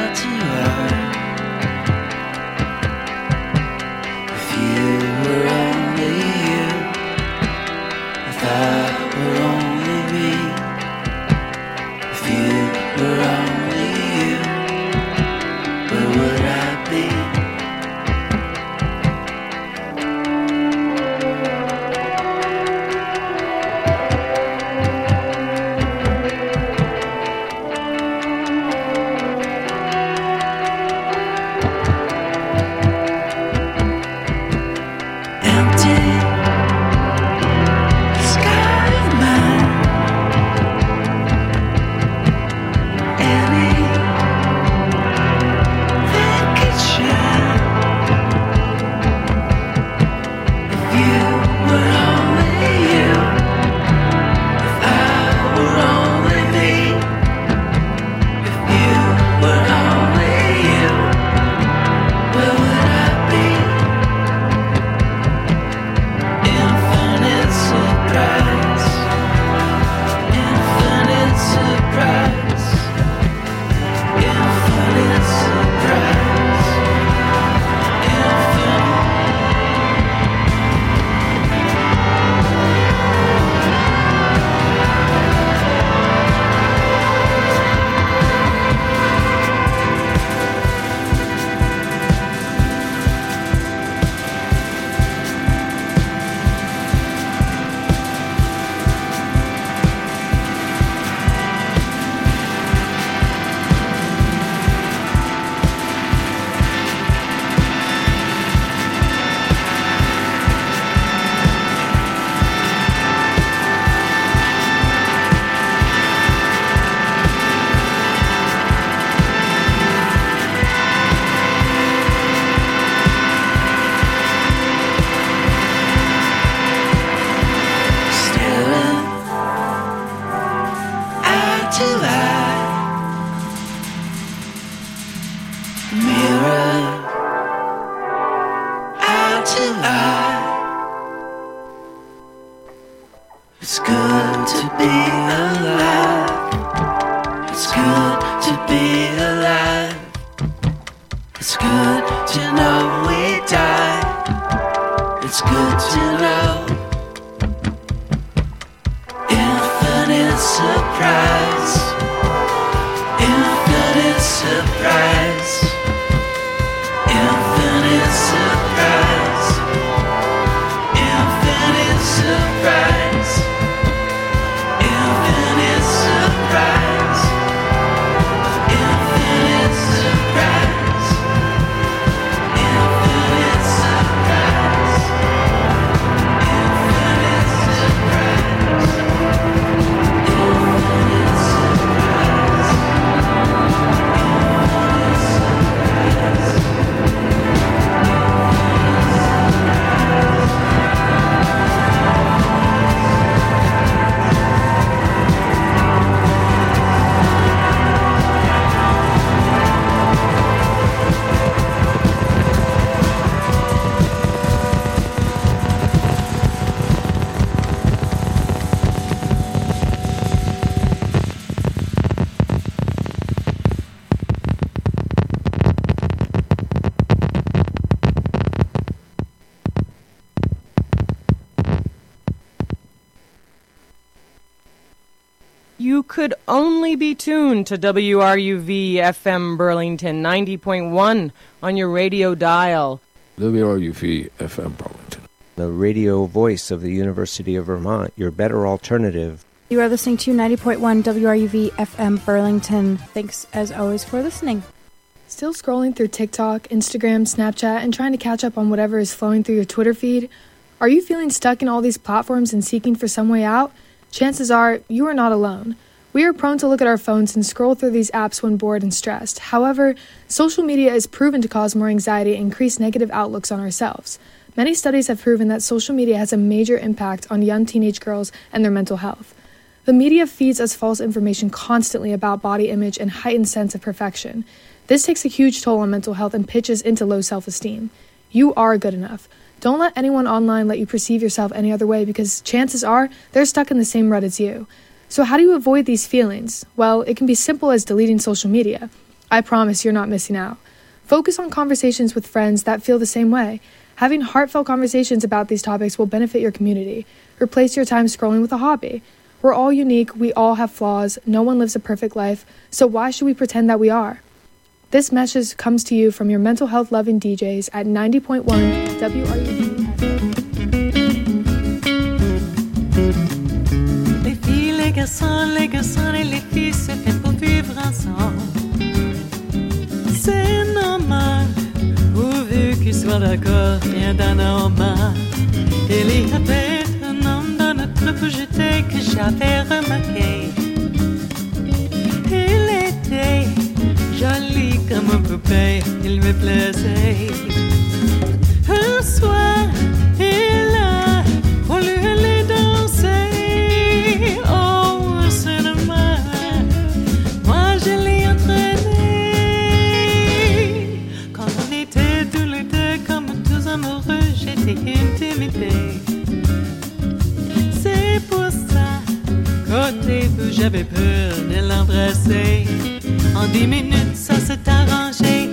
It's good to be alive. It's good to be alive. It's good to know we die. It's good to know. Infinite surprise. Infinite surprise. Infinite surprise. Infinite surprise. Infinite surprise. Infinite surprise. Infinite surprise. Infinite surprise. Infinite surprise. You could only be tuned to WRUV FM Burlington 90.1 on your radio dial. WRUV FM Burlington. The radio voice of the University of Vermont, your better alternative. You are listening to 90.1 WRUV FM Burlington. Thanks as always for listening. Still scrolling through TikTok, Instagram, Snapchat, and trying to catch up on whatever is flowing through your Twitter feed? Are you feeling stuck in all these platforms and seeking for some way out? Chances are you are not alone. We are prone to look at our phones and scroll through these apps when bored and stressed. However, social media is proven to cause more anxiety and increase negative outlooks on ourselves. Many studies have proven that social media has a major impact on young teenage girls and their mental health. The media feeds us false information constantly about body image and heightened sense of perfection. This takes a huge toll on mental health and pitches into low self-esteem. You are good enough. Don't let anyone online let you perceive yourself any other way, because chances are they're stuck in the same rut as you. So how do you avoid these feelings? Well, it can be simple as deleting social media. I promise you're not missing out. Focus on conversations with friends that feel the same way. Having heartfelt conversations about these topics will benefit your community. Replace your time scrolling with a hobby. We're all unique, we all have flaws, no one lives a perfect life, so why should we pretend that we are? This message comes to you from your mental health loving DJs at 90.1 WRUV. Les garçons et les filles se fait pour vivre ensemble. C'est normal, pourvu qu'ils soient d'accord, rien d'anormal. Il y avait un homme dans notre projeté que j'avais remarqué. Il était joli comme une poupée, il me plaisait. Un soir, il a voulu aller danser. Oh, c'est normal, moi je l'ai entraîné. Quand on était tous les deux comme tous amoureux, j'étais intimidée. C'est pour ça qu'au début j'avais peur de l'embrasser. En 10 minutes ça s'est arrangé.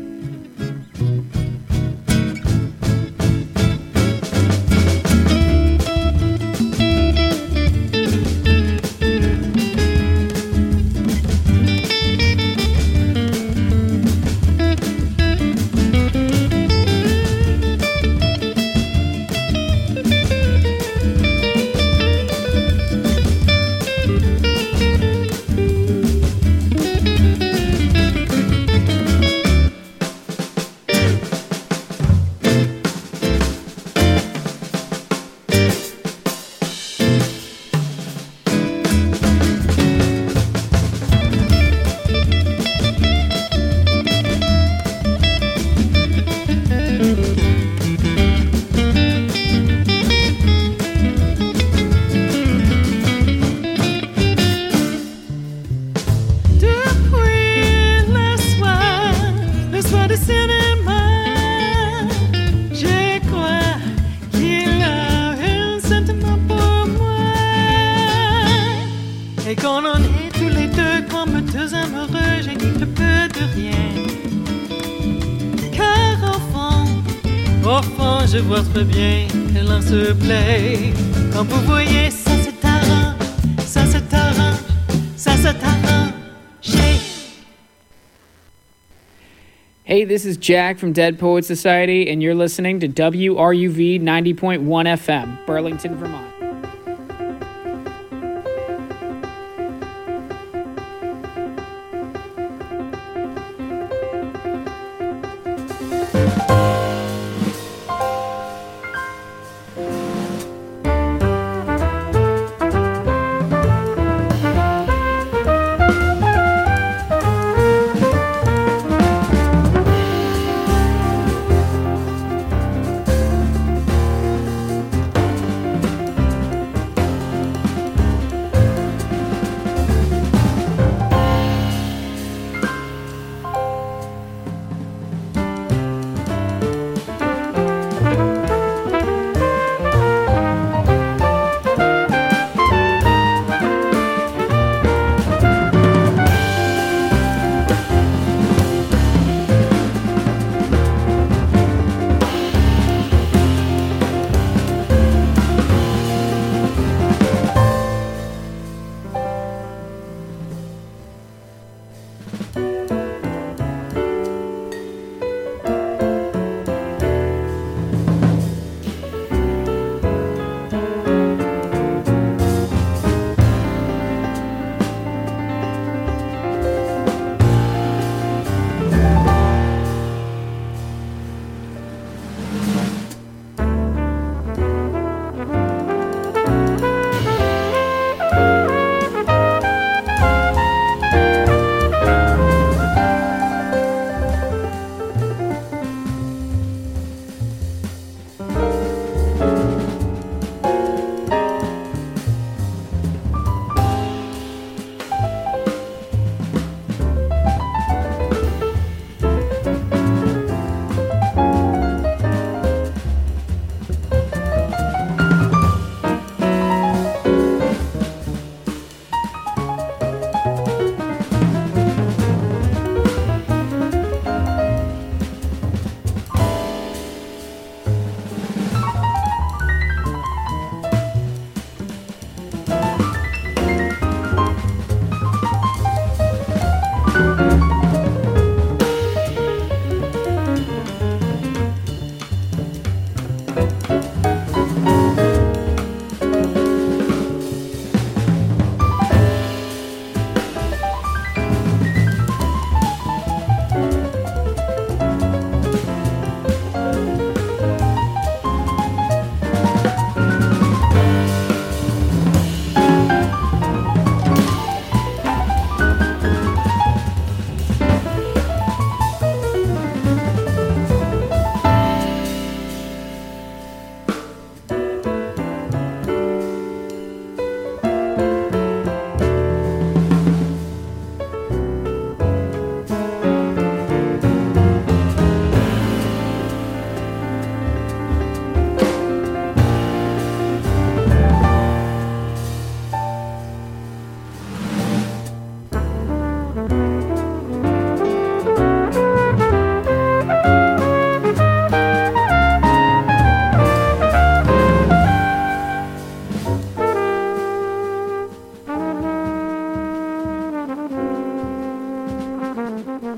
Je vois très bien que l'on se plaît. Comme vous voyez, ça c'est arrange, ça c'est arrange, ça c'est arrange. Hey, this is Jack from Dead Poets Society, and you're listening to WRUV 90.1 FM, Burlington, Vermont.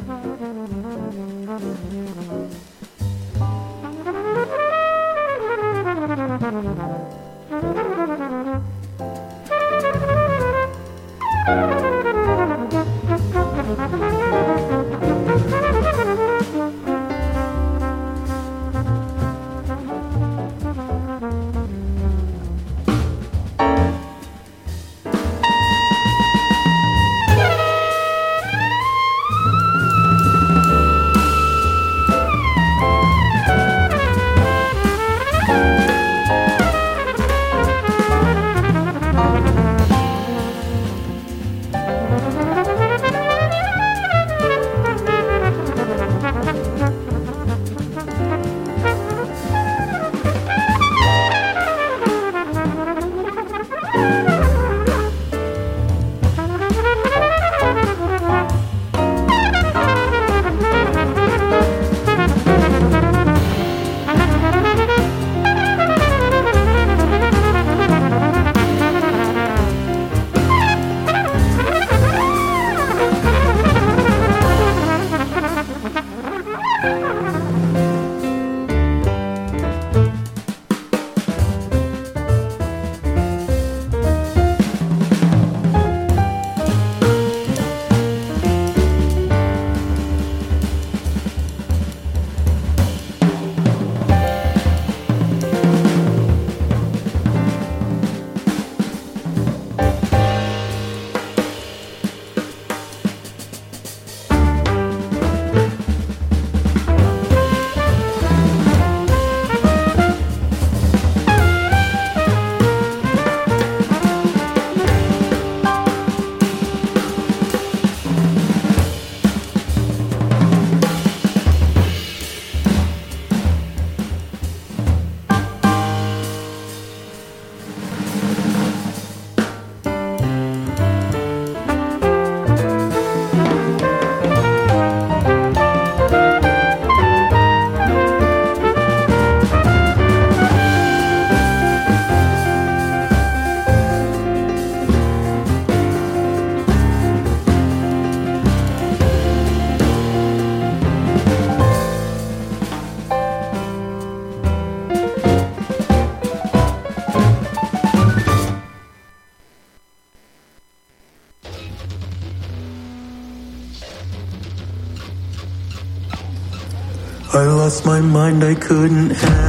I lost my mind, I couldn't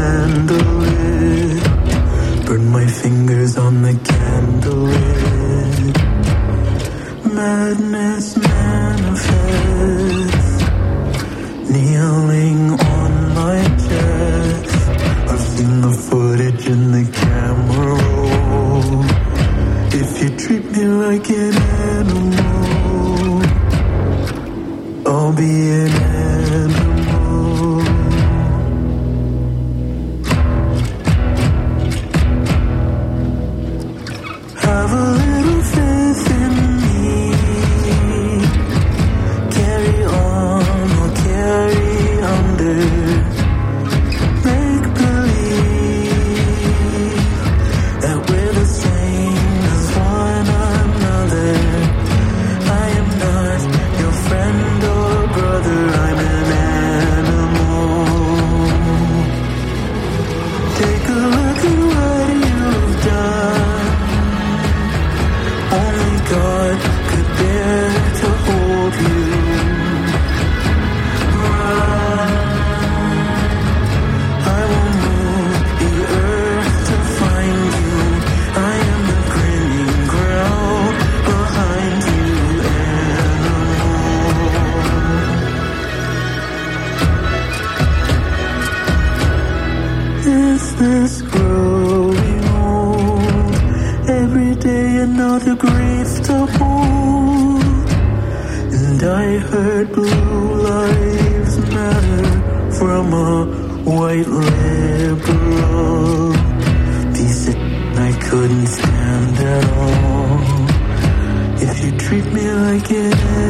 handle it. Burned my fingers on the candlelit. Madness manifests, kneeling on my chest. I've seen the footage in the camera roll. If you treat me like an animal, I'll be an animal. Have a little faith in me. Carry on or carry under. Make believe that we're the same as one another. I am not your friend or brother. I'm an animal. Take a look at what you've done. Only God could bear to hold you. Run. I will move the earth to find you. I am the grinning ground behind you, animal. Is this growing old? Every day another grief to hold. And I heard blue lives matter from a white liberal. Piece of I couldn't stand at all. If you treat me like an